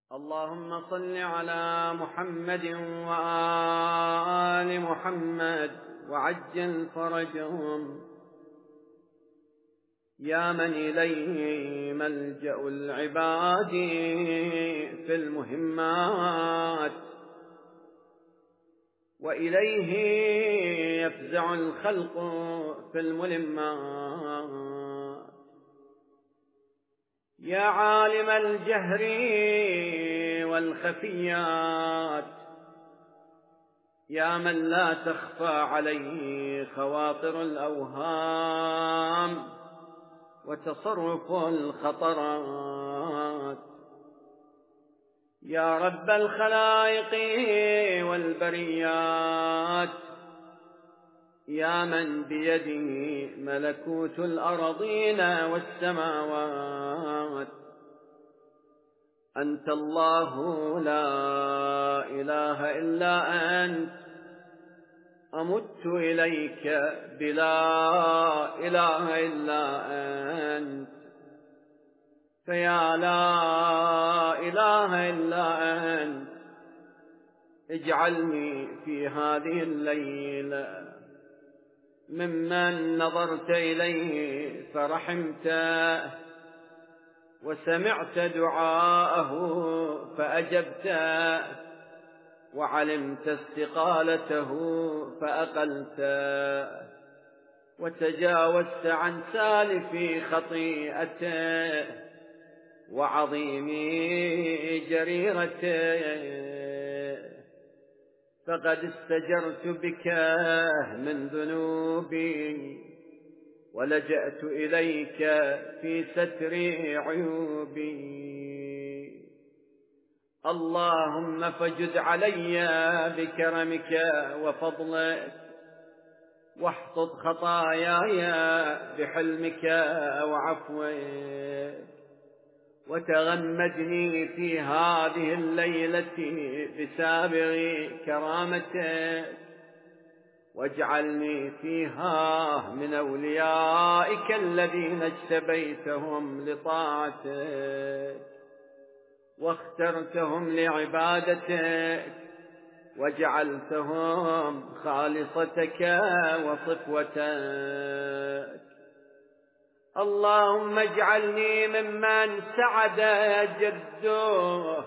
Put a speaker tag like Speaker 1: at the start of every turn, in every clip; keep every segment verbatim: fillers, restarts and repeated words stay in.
Speaker 1: اللهم صل على محمد وآل محمد وعجل فرجهم، يا من إليه ملجأ العباد في المهمات، وإليه يفزع الخلق في الملمات. يا عالم الجهر والخفيات، يا من لا تخفى عليه خواطر الأوهام وتصرف الخطرات. يا رب الخلائق والبريات، يا من بيده ملكوت الأرضين والسماوات. أنت الله لا إله إلا أنت، أمت إليك بلا إله إلا أنت. فيا لا إله إلا أنت، اجعلني في هذه الليلة ممن نظرت إليه فرحمته، وسمعت دعاءه فأجبته، وعلمت استقالته فأقلته، وتجاوزت عن سالف خطيئته وعظيم جريرته. فقد استجرت بك من ذنوبي، ولجأت إليك في ستر عيوبي. اللهم فجد علي بكرمك وفضلك، واحطط خطاياي بحلمك وعفوك، وتغمدني في هذه الليلة بسابغ كرامتك، واجعلني فيها من أوليائك الذين اجتبيتهم لطاعتك واخترتهم لعبادتك، وجعلتهم خالصتك وصفوتك. اللهم اجعلني ممن سعد جده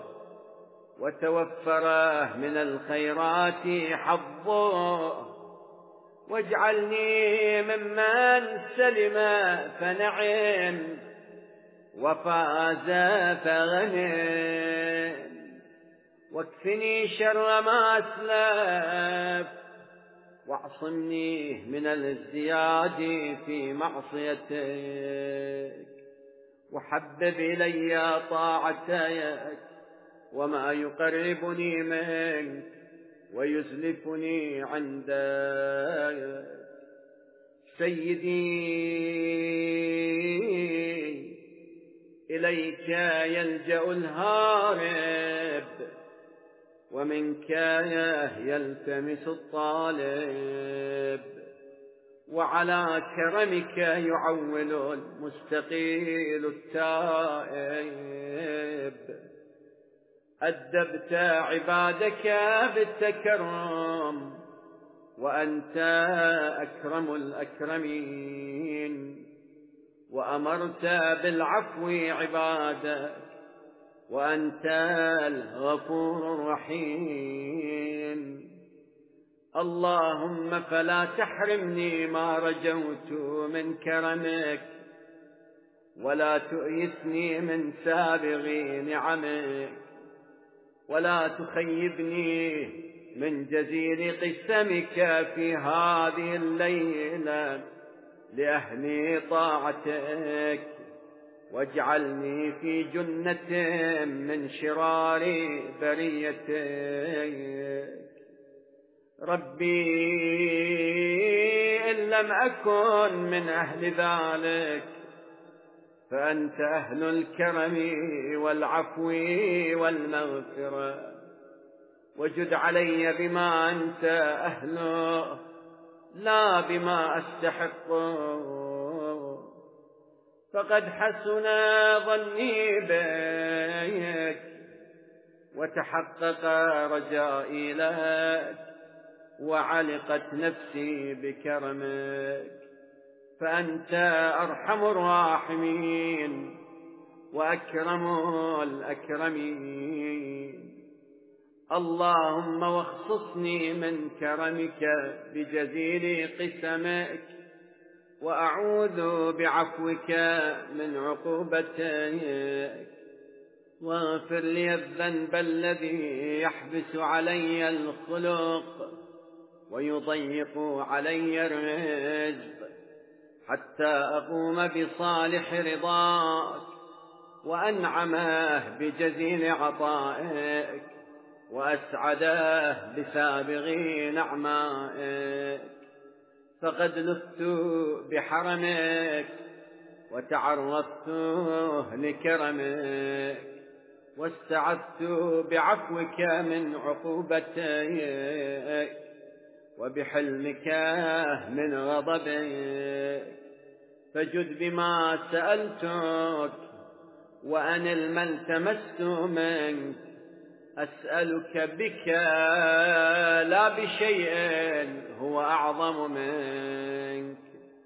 Speaker 1: وتوفره من الخيرات حظه، واجعلني ممن سلم فنعم وفاز فغنم، واكفني شر ما أسلف، واعصمني من الازدياد في معصيتك، وحبب إلي طاعتك وما يقربني منك ويزلفني عندك. سيدي إليك يلجأ الهارب، ومنك يلتمس الطالب، وعلى كرمك يعول المستقيل التائب. أدبت عبادك بالتكرم، وأنت أكرم الأكرمين، وأمرت بالعفو عبادك، وأنت الغفور الرحيم. اللهم فلا تحرمني ما رجوت من كرمك، ولا تؤيسني من سابغ نعمك، ولا تخيبني من جزيل قسمك في هذه الليلة لأهل طاعتك، واجعلني في جنة من شرار بريتك. ربي إن لم أكن من أهل ذلك، فأنت أهل الكرم والعفو والمغفرة، وجد علي بما أنت أهله لا بما أستحقه. فقد حسن ظني بك وتحقق رجائي لك، وعلقت نفسي بكرمك، فأنت أرحم الراحمين وأكرم الأكرمين. اللهم واخصصني من كرمك بجزيل قسمك، وأعوذ بعفوك من عقوبتك، واغفر لي الذنب الذي يحبس علي الخلق ويضيق علي الرزق، حتى أقوم بصالح رضاك وأنعمه بجزيل عطائك، وأسعده بسابغ نعمائك. فقد لفت بحرمك وتعرضت لكرمك، واستعذت بعفوك من عقوبتك، وبحلمك من غضبك. فجد بما سألتك وأنل ما التمست منك. أسألك بك لا بشيء هو أعظم منك.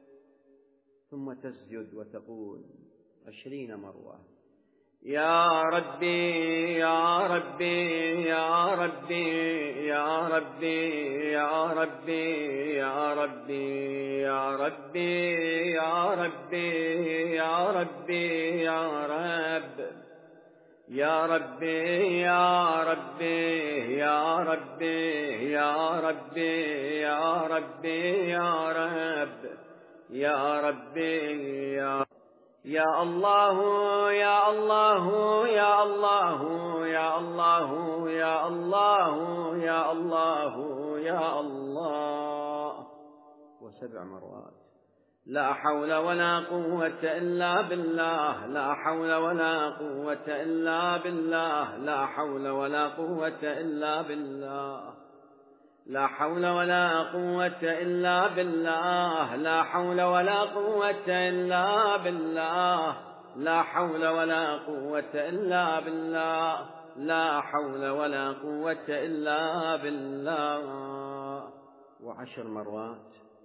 Speaker 1: ثم تسجد وتقول عشرين مرة: يا ربي يا ربي يا ربي يا ربي يا ربي يا ربي يا ربي يا ربي يا ربي يا رب يا ربي يا ربي يا ربي يا ربي يا ربي يا رب يا ربي يا يا الله يا الله يا الله يا الله يا الله يا الله يا الله. وسبع مرات: لا حول ولا قوة إلا بالله، لا حول ولا قوة إلا بالله، لا حول ولا قوة إلا بالله، لا حول ولا قوة إلا بالله، لا حول ولا قوة إلا بالله، لا حول ولا قوة إلا بالله، لا حول ولا قوة إلا بالله. وعشر مرات: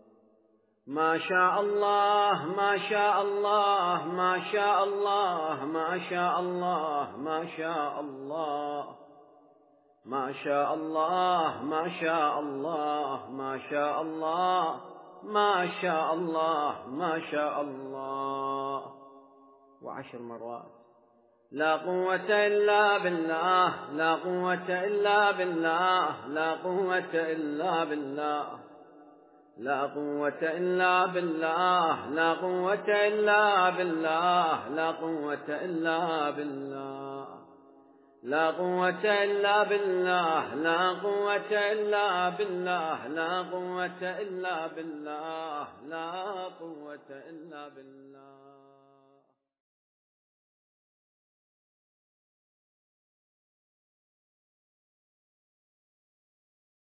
Speaker 1: ما شاء الله ما شاء الله ما شاء الله ما شاء الله ما شاء الله ما شاء الله ما شاء الله ما شاء الله ما شاء الله ما شاء الله. وعشر مرات: لا قوة إلا بالله، لا قوة إلا بالله، لا قوة إلا بالله، لا قوة إلا بالله، لا قوة إلا بالله، لا قوة إلا بالله، لا قوة إلا بالله، لا قوة إلا بالله، لا قوة إلا بالله، لا قوة إلا بالله.